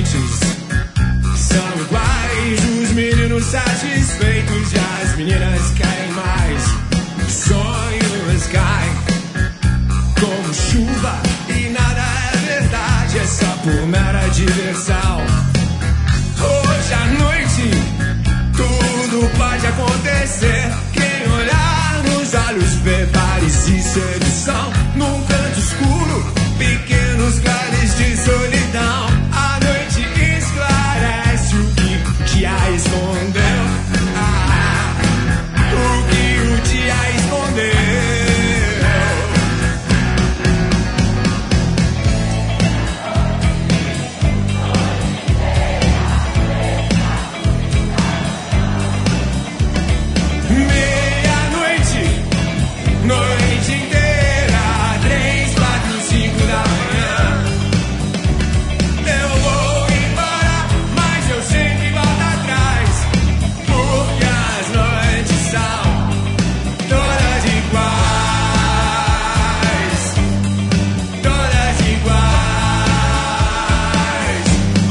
noites são iguais. Os meninos satisfeitos e as meninas querem mais. Sonhos caem como chuva e nada é verdade, é só por mera diversão. Hoje à noite tudo pode acontecer. Quem olhar nos olhos vê bares e sedução. Num canto escuro, pequenos galhos de solidão. A noite esclarece o que o dia escondeu. O que o dia escondeu. Noite inteira, 3, 4, 5 da manhã. Eu vou embora, mas eu sempre volto atrás. Porque as noites são todas iguais. Todas iguais.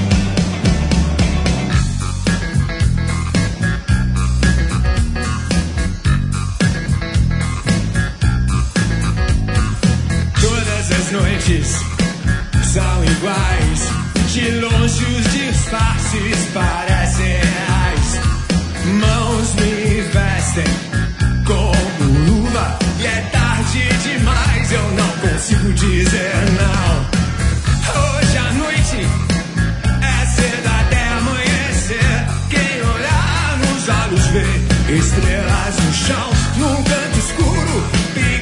Todas as noites são iguais. De longe os disfarces parecem reais. Mãos me vestem como luva. E é tarde demais, eu não consigo dizer não. Hoje à noite é cedo até amanhecer. Quem olhar nos olhos vê estrelas no chão. Num canto escuro,